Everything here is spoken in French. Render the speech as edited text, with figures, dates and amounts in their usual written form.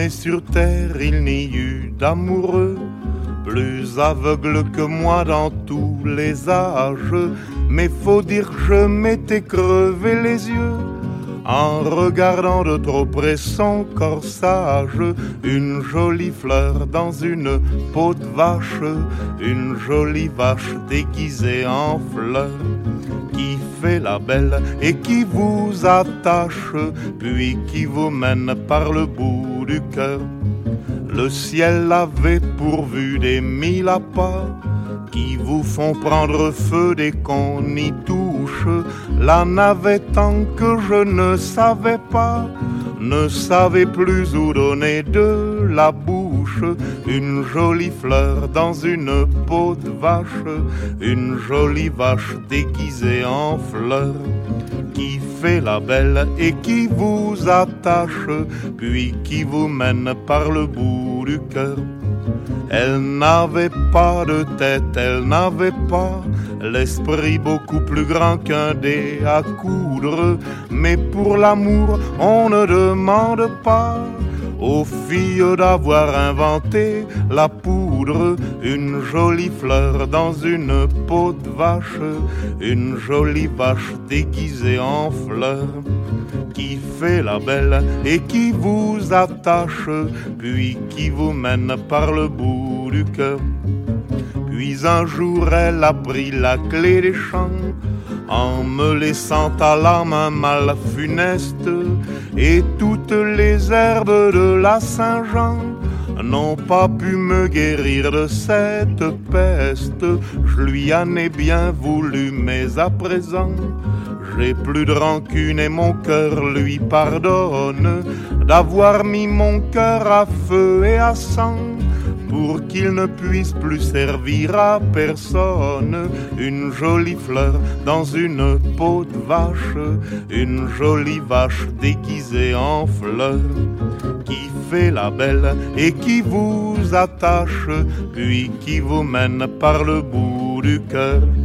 jamais sur terre il n'y eut d'amoureux plus aveugle que moi dans tous les âges. Mais faut dire que je m'étais crevé les yeux en regardant de trop près son corsage. Une jolie fleur dans une peau de vache, une jolie vache déguisée en fleur, qui fait la belle et qui vous attache, puis qui vous mène par le bout du cœur. Le ciel avait pourvu des mille appâts qui vous font prendre feu dès qu'on y touche. La navette tant que je ne savais pas, ne savais plus où donner de la bouche. Une jolie fleur dans une peau de vache, une jolie vache déguisée en fleur, qui fait la belle et qui vous attache, puis qui vous mène par le bout du cœur. Elle n'avait pas de tête, elle n'avait pas l'esprit beaucoup plus grand qu'un dé à coudre. Mais pour l'amour, on ne demande pas aux filles d'avoir inventé la poudre. Une jolie fleur dans une peau de vache, une jolie vache déguisée en fleur, qui fait la belle et qui vous attache, puis qui vous mène par le bout du cœur. Puis un jour elle a pris la clé des champs, en me laissant à la main mal funeste, et toutes les herbes de la Saint-Jean n'ont pas pu me guérir de cette peste. Je lui en ai bien voulu, mais à présent j'ai plus de rancune et mon cœur lui pardonne d'avoir mis mon cœur à feu et à sang, pour qu'il ne puisse plus servir à personne. Une jolie fleur dans une peau de vache, une jolie vache déguisée en fleur, qui fait la belle et qui vous attache, puis qui vous mène par le bout du cœur.